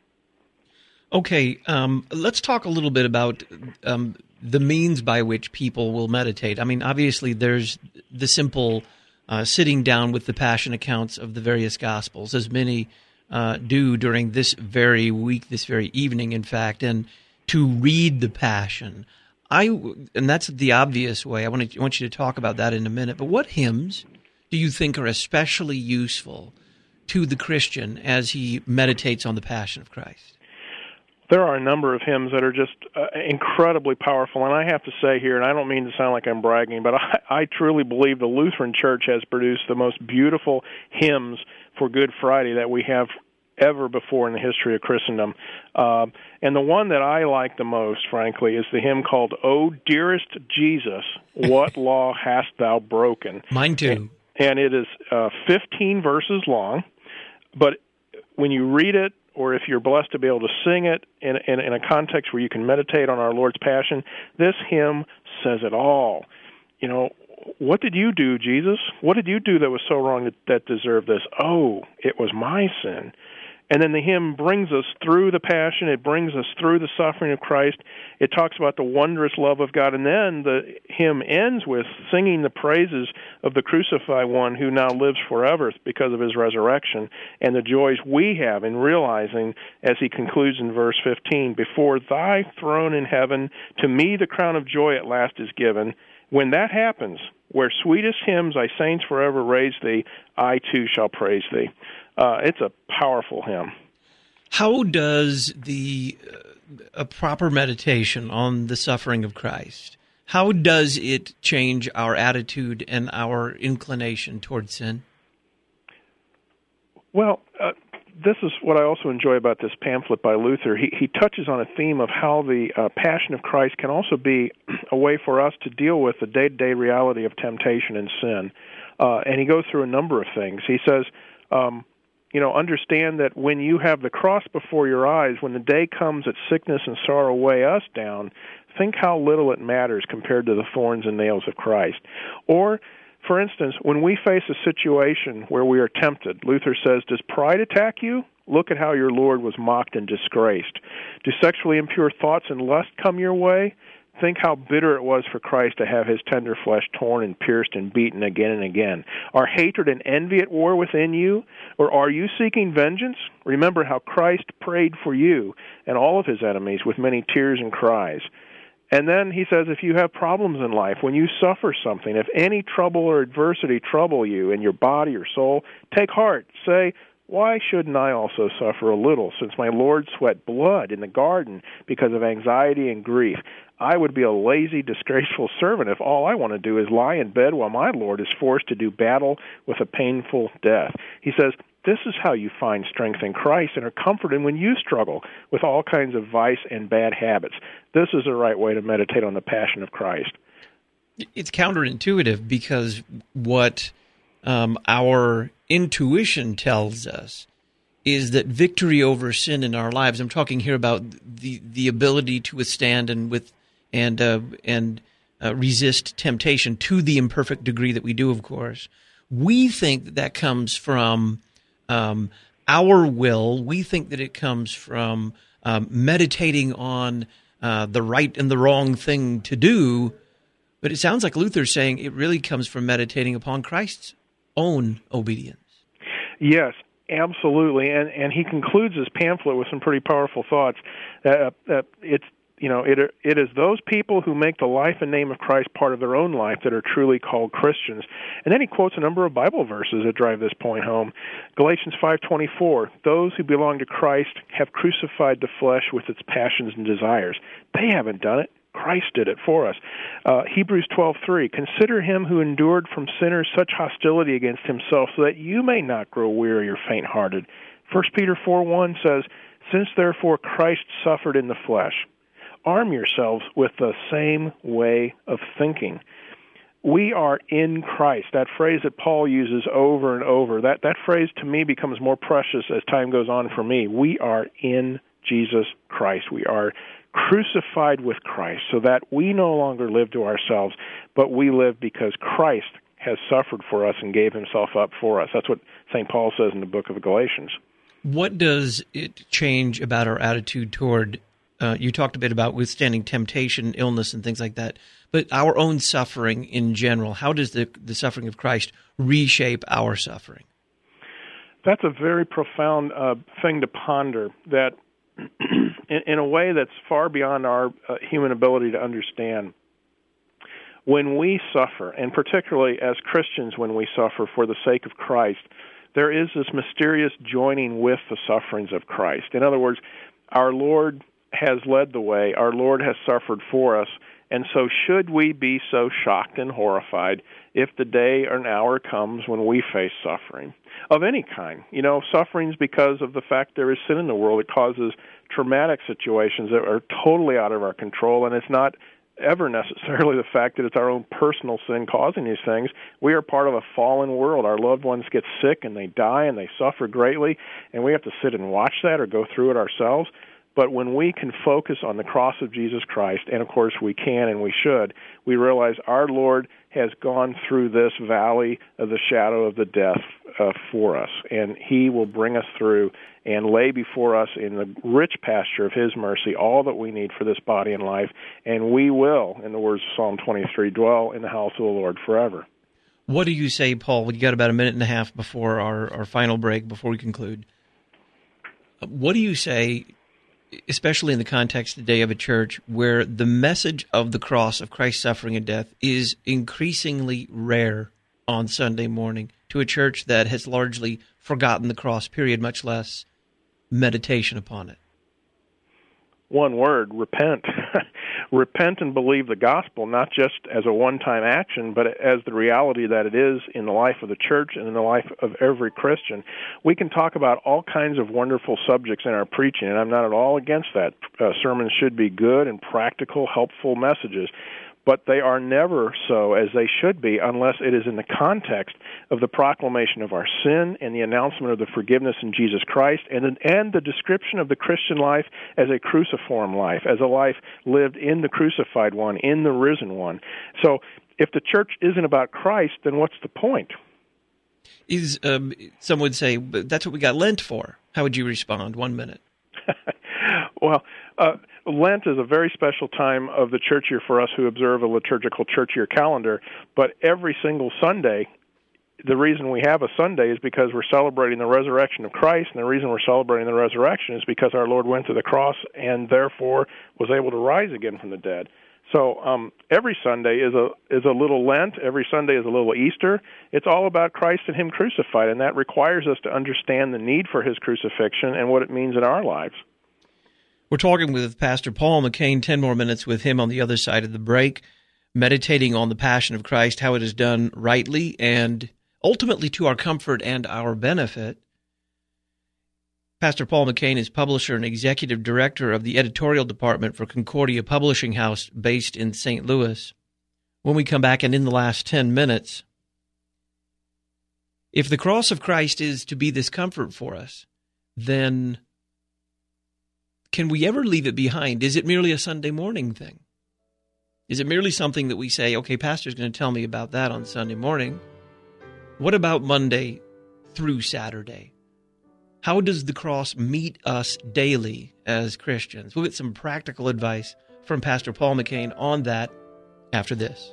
Okay, let's talk a little bit about the means by which people will meditate. I mean, obviously there's the simple sitting down with the Passion accounts of the various Gospels, as many do during this very week, this very evening, in fact, and to read the Passion. And that's the obvious way. I want you to talk about that in a minute. But what hymns do you think are especially useful to the Christian as he meditates on the Passion of Christ? There are a number of hymns that are just incredibly powerful, and I have to say here, and I don't mean to sound like I'm bragging, but I truly believe the Lutheran Church has produced the most beautiful hymns for Good Friday that we have ever before in the history of Christendom. And the one that I like the most, frankly, is the hymn called, O Dearest Jesus, What Law Hast Thou Broken? Mine too. And it is 15 verses long, but when you read it, or if you're blessed to be able to sing it in a context where you can meditate on our Lord's Passion, this hymn says it all. You know, what did you do, Jesus? What did you do that was so wrong that deserved this? Oh, it was my sin. And then the hymn brings us through the Passion. It brings us through the suffering of Christ. It talks about the wondrous love of God. And then the hymn ends with singing the praises of the crucified one who now lives forever because of His resurrection, and the joys we have in realizing, as he concludes in verse 15, before Thy throne in heaven, to me the crown of joy at last is given. When that happens, where sweetest hymns Thy saints forever raise Thee, I too shall praise Thee. It's a powerful hymn. How does a proper meditation on the suffering of Christ, how does it change our attitude and our inclination toward sin? Well, this is what I also enjoy about this pamphlet by Luther. He touches on a theme of how the Passion of Christ can also be a way for us to deal with the day-to-day reality of temptation and sin. And he goes through a number of things. He says, understand that when you have the cross before your eyes, when the day comes that sickness and sorrow weigh us down, think how little it matters compared to the thorns and nails of Christ. Or, for instance, when we face a situation where we are tempted, Luther says, does pride attack you? Look at how your Lord was mocked and disgraced. Do sexually impure thoughts and lust come your way? Think how bitter it was for Christ to have his tender flesh torn and pierced and beaten again and again. Are hatred and envy at war within you? Or are you seeking vengeance? Remember how Christ prayed for you and all of his enemies with many tears and cries. And then he says, if you have problems in life, when you suffer something, if any trouble or adversity trouble you in your body or soul, take heart. Say, why shouldn't I also suffer a little, since my Lord sweat blood in the garden because of anxiety and grief? I would be a lazy, disgraceful servant if all I want to do is lie in bed while my Lord is forced to do battle with a painful death. He says, this is how you find strength in Christ and are comforted when you struggle with all kinds of vice and bad habits. This is the right way to meditate on the passion of Christ. It's counterintuitive because what our intuition tells us is that victory over sin in our lives, I'm talking here about the ability to withstand and resist temptation to the imperfect degree that we do, of course. We think that comes from our will. We think that it comes from meditating on the right and the wrong thing to do. But it sounds like Luther's saying it really comes from meditating upon Christ's own obedience. Yes, absolutely. And he concludes his pamphlet with some pretty powerful thoughts. It is those people who make the life and name of Christ part of their own life that are truly called Christians. And then he quotes a number of Bible verses that drive this point home. Galatians 5:24, those who belong to Christ have crucified the flesh with its passions and desires. They haven't done it. Christ did it for us. Hebrews 12:3, consider him who endured from sinners such hostility against himself so that you may not grow weary or faint-hearted. 1 Peter 4:1 says, since therefore Christ suffered in the flesh, arm yourselves with the same way of thinking. We are in Christ. That phrase that Paul uses over and over, that phrase to me becomes more precious as time goes on for me. We are in Jesus Christ. We are crucified with Christ so that we no longer live to ourselves, but we live because Christ has suffered for us and gave himself up for us. That's what St. Paul says in the book of Galatians. What does it change about our attitude toward, you talked a bit about withstanding temptation, illness, and things like that, but our own suffering in general? How does the suffering of Christ reshape our suffering? That's a very profound thing to ponder, that in a way that's far beyond our human ability to understand. When we suffer, and particularly as Christians when we suffer for the sake of Christ, there is this mysterious joining with the sufferings of Christ. In other words, our Lord has led the way, our Lord has suffered for us, and so should we be so shocked and horrified if the day or an hour comes when we face suffering of any kind? Sufferings because of the fact there is sin in the world. It causes traumatic situations that are totally out of our control, and it's not ever necessarily the fact that it's our own personal sin causing these things. We are part of a fallen world. Our loved ones get sick and they die and they suffer greatly, and we have to sit and watch that or go through it ourselves. But when we can focus on the cross of Jesus Christ, and of course we can and we should, we realize our Lord has gone through this valley of the shadow of the death for us, and he will bring us through and lay before us in the rich pasture of his mercy all that we need for this body and life, and we will, in the words of Psalm 23, dwell in the house of the Lord forever. What do you say, Paul? We've got about a minute and a half before our final break, before we conclude. What do you say, especially in the context today of a church where the message of the cross of Christ's suffering and death is increasingly rare on Sunday morning, to a church that has largely forgotten the cross, period, much less meditation upon it? One word, repent. Repent and believe the gospel, not just as a one-time action, but as the reality that it is in the life of the church and in the life of every Christian. We can talk about all kinds of wonderful subjects in our preaching, and I'm not at all against that. Sermons should be good and practical, helpful messages. but they are never so as they should be unless it is in the context of the proclamation of our sin and the announcement of the forgiveness in Jesus Christ, and the description of the Christian life as a cruciform life, as a life lived in the crucified one, in the risen one. So if the church isn't about Christ, then what's the point? Some would say, but that's what we got Lent for. How would you respond? 1 minute. Well, Lent is a very special time of the church year for us who observe a liturgical church year calendar, but every single Sunday, the reason we have a Sunday is because we're celebrating the resurrection of Christ, and the reason we're celebrating the resurrection is because our Lord went to the cross and therefore was able to rise again from the dead. So every Sunday is a little Lent. Every Sunday is a little Easter. It's all about Christ and Him crucified, and that requires us to understand the need for His crucifixion and what it means in our lives. We're talking with Pastor Paul McCain, 10 more minutes with him on the other side of the break, meditating on the Passion of Christ, how it is done rightly and ultimately to our comfort and our benefit. Pastor Paul McCain is publisher and executive director of the editorial department for Concordia Publishing House based in St. Louis. When we come back, and in the last 10 minutes, if the cross of Christ is to be this comfort for us, then can we ever leave it behind? Is it merely a Sunday morning thing? Is it merely something that we say, okay, Pastor's going to tell me about that on Sunday morning? What about Monday through Saturday? How does the cross meet us daily as Christians? We'll get some practical advice from Pastor Paul McCain on that after this.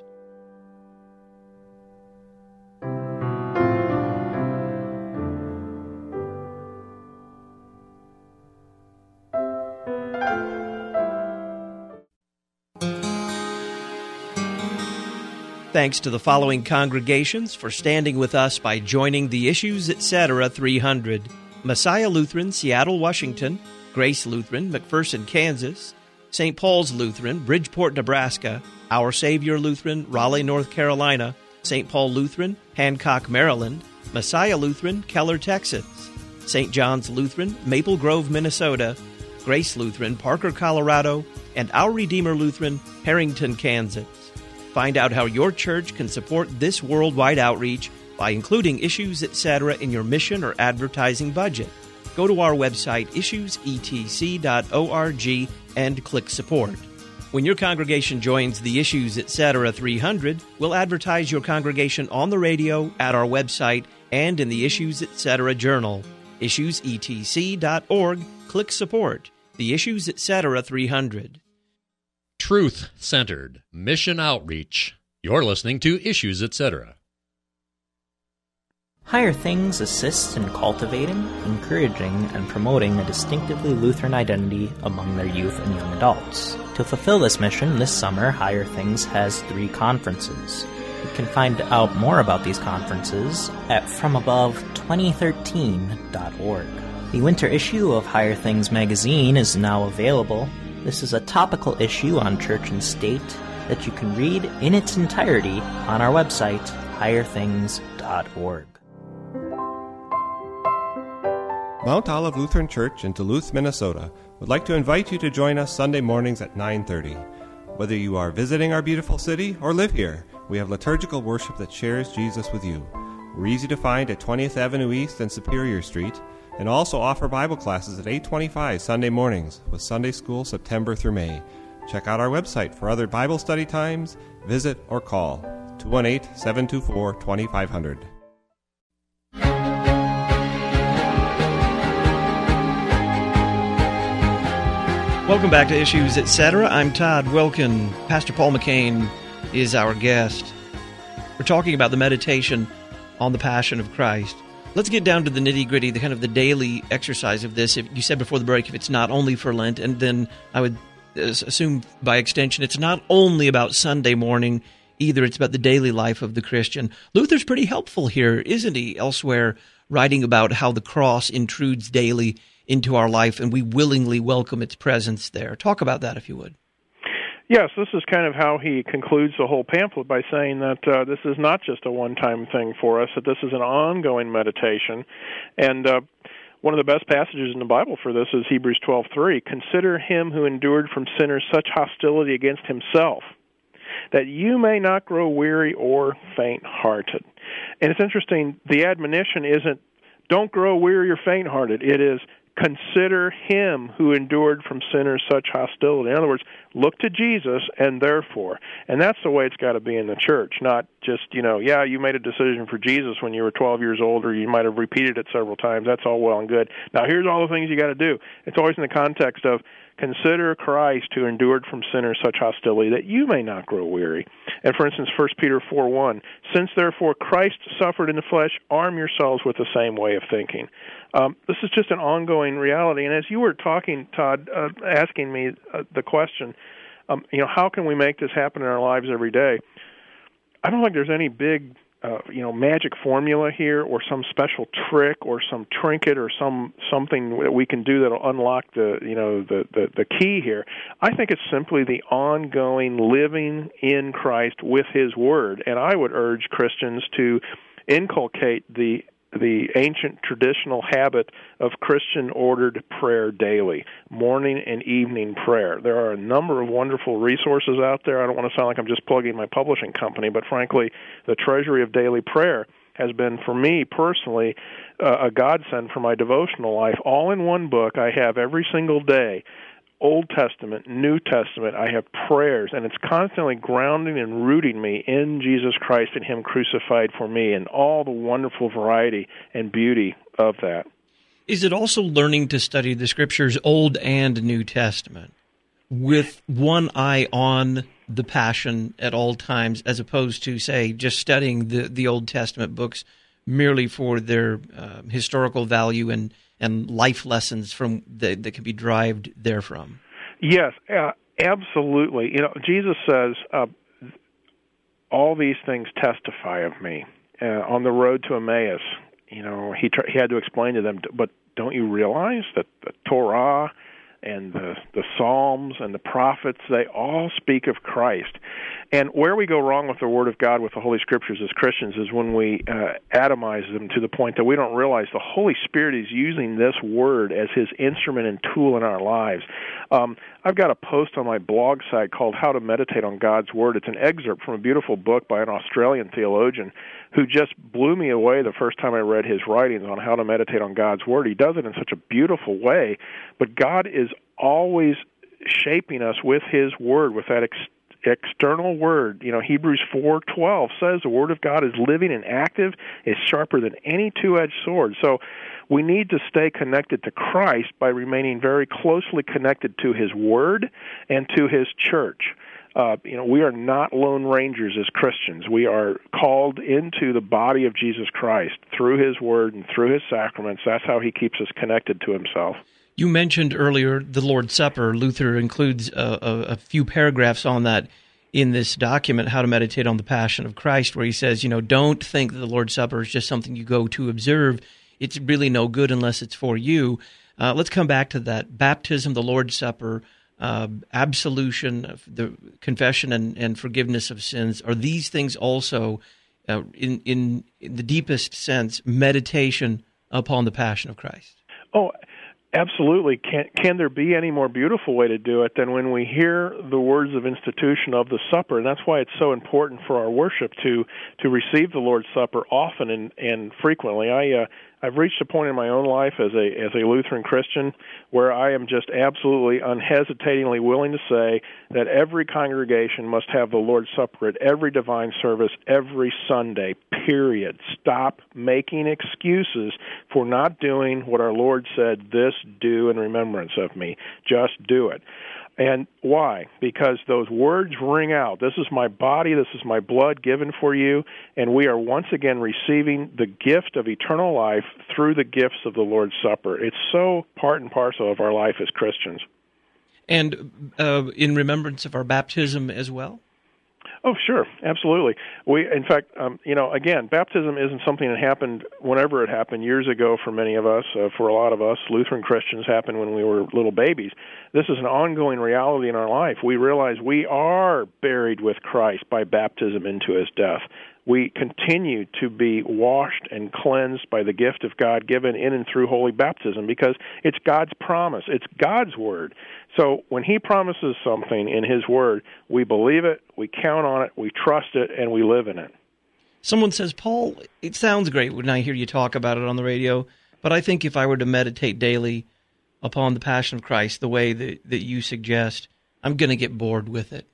Thanks to the following congregations for standing with us by joining the Issues Etc. 300. Messiah Lutheran, Seattle, Washington; Grace Lutheran, McPherson, Kansas; St. Paul's Lutheran, Bridgeport, Nebraska; Our Savior Lutheran, Raleigh, North Carolina; St. Paul Lutheran, Hancock, Maryland; Messiah Lutheran, Keller, Texas; St. John's Lutheran, Maple Grove, Minnesota; Grace Lutheran, Parker, Colorado; and Our Redeemer Lutheran, Harrington, Kansas. Find out how your church can support this worldwide outreach by including Issues Etc. in your mission or advertising budget. Go to our website, issuesetc.org, and click Support. When your congregation joins the Issues Etc. 300, we'll advertise your congregation on the radio, at our website, and in the Issues Etc. Journal. Issuesetc.org, click Support. The Issues Etc. 300. Truth-centered mission outreach. You're listening to Issues Etc. Higher Things assists in cultivating, encouraging, and promoting a distinctively Lutheran identity among their youth and young adults. To fulfill this mission, this summer, Higher Things has 3 conferences. You can find out more about these conferences at FromAbove2013.org. The winter issue of Higher Things magazine is now available. This is a topical issue on church and state that you can read in its entirety on our website, higherthings.org. Mount Olive Lutheran Church in Duluth, Minnesota would like to invite you to join us Sunday mornings at 9:30. Whether you are visiting our beautiful city or live here, we have liturgical worship that shares Jesus with you. We're easy to find at 20th Avenue East and Superior Street, and also offer Bible classes at 8:25 Sunday mornings with Sunday School September through May. Check out our website for other Bible study times, visit, or call 218-724-2500. Welcome back to Issues Etc. I'm Todd Wilkin. Pastor Paul McCain is our guest. We're talking about the meditation on the Passion of Christ. Let's get down to the nitty-gritty, the kind of the daily exercise of this. If you said before the break, if it's not only for Lent, and then I would assume by extension it's not only about Sunday morning either. It's about the daily life of the Christian. Luther's pretty helpful here, isn't he? Elsewhere, writing about how the cross intrudes daily into our life, and we willingly welcome its presence there. Talk about that, if you would. Yes, this is kind of how he concludes the whole pamphlet by saying that this is not just a one-time thing for us, that this is an ongoing meditation. And one of the best passages in the Bible for this is Hebrews 12:3. Consider him who endured from sinners such hostility against himself, that you may not grow weary or faint-hearted. And it's interesting, the admonition isn't, don't grow weary or faint-hearted. It is, consider him who endured from sinners such hostility. In other words, look to Jesus and therefore. And that's the way it's got to be in the church, not just, you made a decision for Jesus when you were 12 years old, or you might have repeated it several times. That's all well and good. Now, here's all the things you got to do. It's always in the context of, consider Christ who endured from sinners such hostility that you may not grow weary. And for instance, 1 Peter 4:1, since therefore Christ suffered in the flesh, arm yourselves with the same way of thinking. This is just an ongoing reality. And as you were talking, Todd, asking me the question, how can we make this happen in our lives every day? I don't think there's any big magic formula here, or some special trick, or some trinket, or something that we can do that'll unlock the key here. I think it's simply the ongoing living in Christ with His Word, and I would urge Christians to inculcate the ancient traditional habit of Christian ordered prayer daily, morning and evening prayer. There are a number of wonderful resources out there. I don't want to sound like I'm just plugging my publishing company, but frankly, the Treasury of Daily Prayer has been, for me personally, a godsend for my devotional life. All in one book I have every single day. Old Testament, New Testament, I have prayers, and it's constantly grounding and rooting me in Jesus Christ and Him crucified for me, and all the wonderful variety and beauty of that. Is it also learning to study the Scriptures, Old and New Testament, with one eye on the Passion at all times, as opposed to, say, just studying the Old Testament books merely for their historical value and life lessons from that can be derived therefrom? Yes, absolutely. Jesus says, all these things testify of me. On the road to Emmaus, he had to explain to them, but don't you realize that the Torah and the Psalms and the prophets, they all speak of Christ. And where we go wrong with the Word of God, with the Holy Scriptures as Christians, is when we atomize them to the point that we don't realize the Holy Spirit is using this Word as His instrument and tool in our lives. I've got a post on my blog site called How to Meditate on God's Word. It's an excerpt from a beautiful book by an Australian theologian who just blew me away the first time I read his writings on how to meditate on God's Word. He does it in such a beautiful way, but God is always shaping us with His Word, with that external Word. Hebrews 4:12 says the Word of God is living and active, is sharper than any two-edged sword. So we need to stay connected to Christ by remaining very closely connected to His Word and to His church. We are not lone rangers as Christians. We are called into the body of Jesus Christ through His Word and through His sacraments. That's how He keeps us connected to Himself. You mentioned earlier the Lord's Supper. Luther includes a few paragraphs on that in this document, How to Meditate on the Passion of Christ, where he says, don't think that the Lord's Supper is just something you go to observe. It's really no good unless it's for you. Let's come back to that. Baptism, the Lord's Supper, absolution, the confession and forgiveness of sins. Are these things also, in the deepest sense, meditation upon the Passion of Christ? Oh, absolutely. Can there be any more beautiful way to do it than when we hear the words of institution of the supper? And that's why it's so important for our worship to receive the Lord's Supper often and frequently. I've reached a point in my own life as a Lutheran Christian where I am just absolutely unhesitatingly willing to say that every congregation must have the Lord's Supper at every divine service every Sunday, period. Stop making excuses for not doing what our Lord said, this do in remembrance of me. Just do it. And why? Because those words ring out. This is my body, this is my blood given for you, and we are once again receiving the gift of eternal life through the gifts of the Lord's Supper. It's so part and parcel of our life as Christians. And in remembrance of our baptism as well? Oh, sure, absolutely. In fact, again, baptism isn't something that happened whenever it happened years ago for many of us. For a lot of us, Lutheran Christians, happened when we were little babies. This is an ongoing reality in our life. We realize we are buried with Christ by baptism into His death. we continue to be washed and cleansed by the gift of God given in and through holy baptism, because it's God's promise. It's God's word. So when he promises something in his word, we believe it, we count on it, we trust it, and we live in it. Someone says, Paul, it sounds great when I hear you talk about it on the radio, but I think if I were to meditate daily upon the Passion of Christ the way that you suggest, I'm going to get bored with it.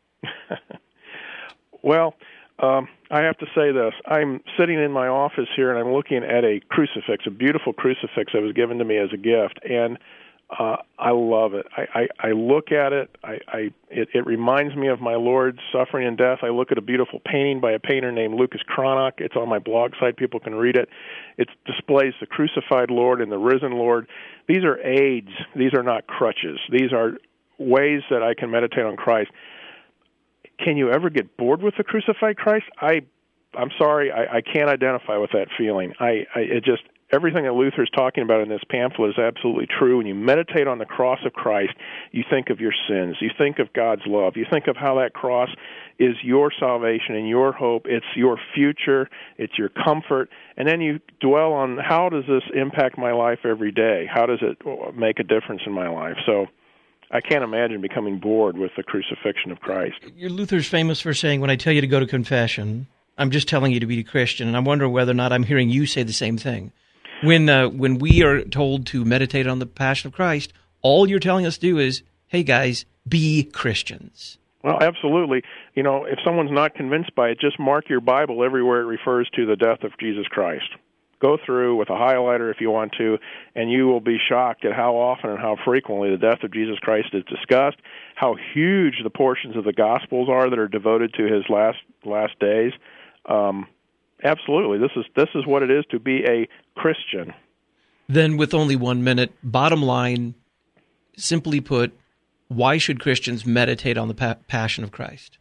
Well, I have to say this. I'm sitting in my office here, and I'm looking at a crucifix, a beautiful crucifix that was given to me as a gift, and I love it. I look at it. It reminds me of my Lord's suffering and death. I look at a beautiful painting by a painter named Lucas Cranach. It's on my blog site. People can read it. It displays the crucified Lord and the risen Lord. These are aids. These are not crutches. These are ways that I can meditate on Christ. Can you ever get bored with the crucified Christ? I'm sorry, I can't identify with that feeling. Everything that Luther's talking about in this pamphlet is absolutely true. When you meditate on the cross of Christ, you think of your sins. You think of God's love. You think of how that cross is your salvation and your hope. It's your future. It's your comfort. And then you dwell on, how does this impact my life every day? How does it make a difference in my life? So I can't imagine becoming bored with the crucifixion of Christ. Luther's famous for saying, when I tell you to go to confession, I'm just telling you to be a Christian. And I wonder whether or not I'm hearing you say the same thing. When we are told to meditate on the Passion of Christ, all you're telling us to do is, hey guys, be Christians. Well, absolutely. You know, if someone's not convinced by it, just mark your Bible everywhere it refers to the death of Jesus Christ. Go through with a highlighter if you want to, and you will be shocked at how often and how frequently the death of Jesus Christ is discussed, how huge the portions of the Gospels are that are devoted to his last days. Absolutely, this is what it is to be a Christian. Then, with only 1 minute, bottom line, simply put, why should Christians meditate on the Passion of Christ?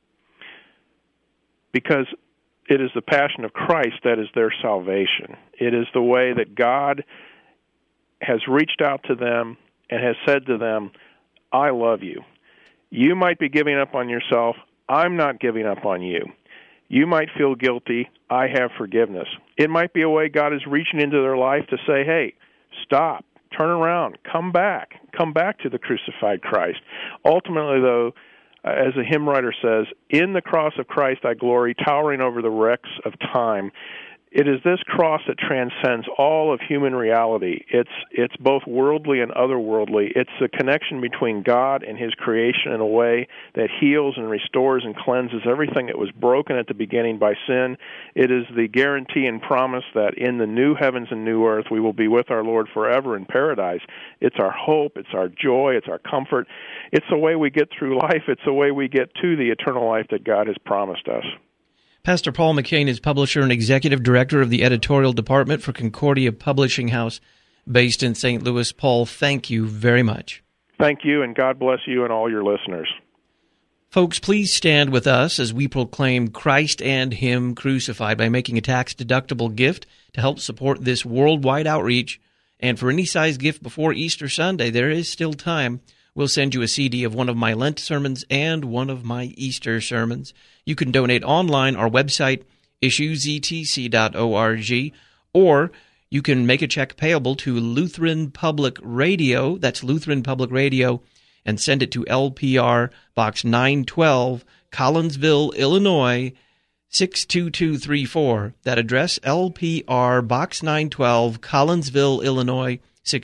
Because it is the Passion of Christ that is their salvation. It is the way that God has reached out to them and has said to them, I love you. You might be giving up on yourself. I'm not giving up on you. You might feel guilty. I have forgiveness. It might be a way God is reaching into their life to say, hey, stop, turn around, come back to the crucified Christ. Ultimately, though, as a hymn writer says, in the cross of Christ I glory, towering over the wrecks of time. It is this cross that transcends all of human reality. It's both worldly and otherworldly. It's the connection between God and his creation in a way that heals and restores and cleanses everything that was broken at the beginning by sin. It is the guarantee and promise that in the new heavens and new earth we will be with our Lord forever in paradise. It's our hope, it's our joy, it's our comfort. It's the way we get through life. It's the way we get to the eternal life that God has promised us. Pastor Paul McCain is publisher and executive director of the editorial department for Concordia Publishing House, based in St. Louis. Paul, thank you very much. Thank you, and God bless you and all your listeners. Folks, please stand with us as we proclaim Christ and Him crucified by making a tax-deductible gift to help support this worldwide outreach. And for any size gift before Easter Sunday, there is still time. We'll send you a CD of one of my Lent sermons and one of my Easter sermons. You can donate online, our website, issuesetc.org, or you can make a check payable to Lutheran Public Radio, that's Lutheran Public Radio, and send it to LPR Box 912, Collinsville, Illinois, 62234. That address, LPR Box 912, Collinsville, Illinois,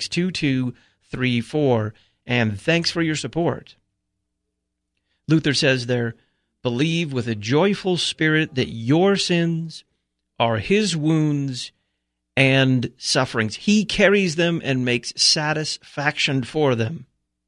62234. And thanks for your support. Luther says there, believe with a joyful spirit that your sins are his wounds and sufferings. He carries them and makes satisfaction for them.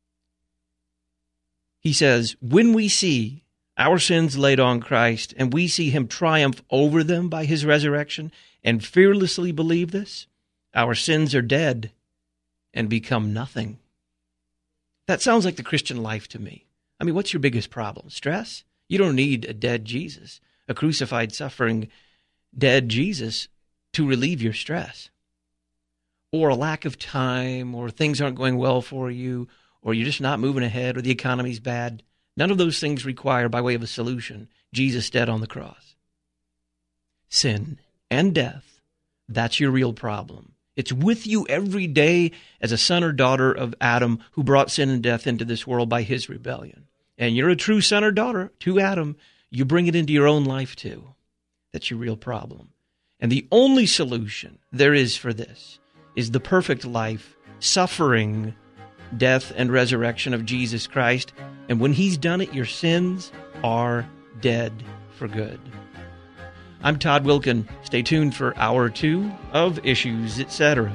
He says, when we see our sins laid on Christ and we see him triumph over them by his resurrection and fearlessly believe this, our sins are dead and become nothing. That sounds like the Christian life to me. I mean, what's your biggest problem? Stress? You don't need a dead Jesus, a crucified, suffering, dead Jesus to relieve your stress. Or a lack of time, or things aren't going well for you, or you're just not moving ahead, or the economy's bad. None of those things require, by way of a solution, Jesus dead on the cross. sin and death, that's your real problem. It's with you every day as a son or daughter of Adam who brought sin and death into this world by his rebellion. And you're a true son or daughter to Adam. You bring it into your own life too. That's your real problem. And the only solution there is for this is the perfect life, suffering, death, and resurrection of Jesus Christ. And when he's done it, your sins are dead for good. I'm Todd Wilkin. Stay tuned for Hour 2 of Issues, Etc.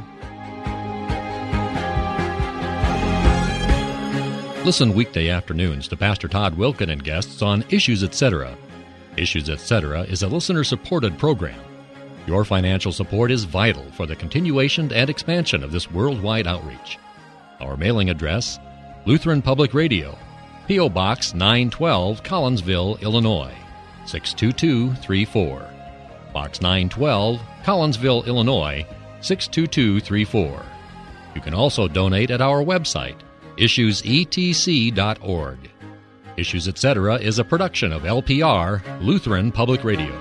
Listen weekday afternoons to Pastor Todd Wilkin and guests on Issues, Etc. Issues, Etc. is a listener-supported program. Your financial support is vital for the continuation and expansion of this worldwide outreach. Our mailing address, Lutheran Public Radio, P.O. Box 912, Collinsville, Illinois, 62234. Box 912, Collinsville, Illinois, 62234. You can also donate at our website, issuesetc.org. Issues Etc. is a production of LPR, Lutheran Public Radio.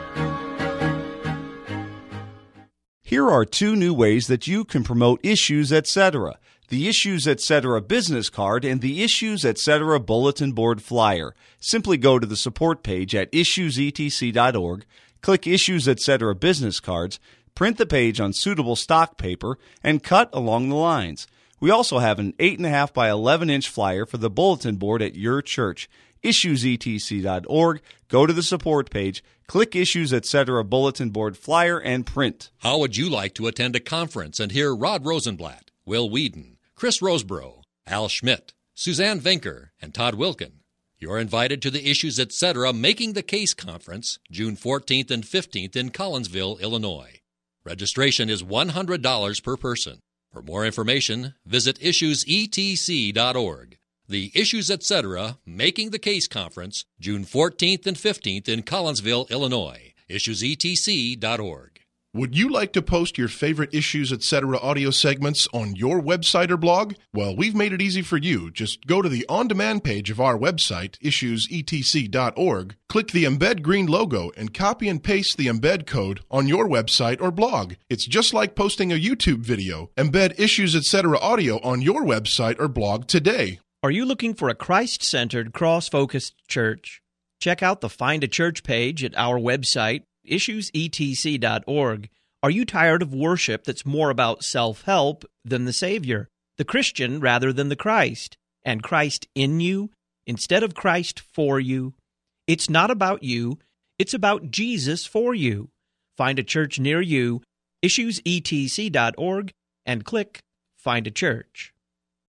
Here are 2 new ways that you can promote Issues Etc. The Issues Etc. business card and the Issues Etc. bulletin board flyer. Simply go to the support page at issuesetc.org, click Issues Etc. business cards, print the page on suitable stock paper, and cut along the lines. We also have an 8.5 by 11-inch flyer for the bulletin board at your church. issuesetc.org, go to the support page, click Issues Etc. bulletin board flyer, and print. How would you like to attend a conference and hear Rod Rosenblatt, Will Whedon, Chris Roseborough, Al Schmidt, Suzanne Venker, and Todd Wilkin? You're invited to the Issues Etc. Making the Case Conference, June 14th and 15th in Collinsville, Illinois. Registration is $100 per person. For more information, visit issuesetc.org. The Issues Etc. Making the Case Conference, June 14th and 15th in Collinsville, Illinois. issuesetc.org. Would you like to post your favorite Issues Etc. audio segments on your website or blog? Well, we've made it easy for you. Just go to the on-demand page of our website, issuesetc.org, click the Embed Green logo, and copy and paste the embed code on your website or blog. It's just like posting a YouTube video. Embed Issues Etc. audio on your website or blog today. Are you looking for a Christ-centered, cross-focused church? Check out the Find a Church page at our website, issuesetc.org. Are you tired of worship that's more about self-help than the Savior, the Christian rather than the Christ, and Christ in you instead of Christ for you? It's not about you, it's about Jesus for you. Find a church near you, issuesetc.org, and click Find a Church.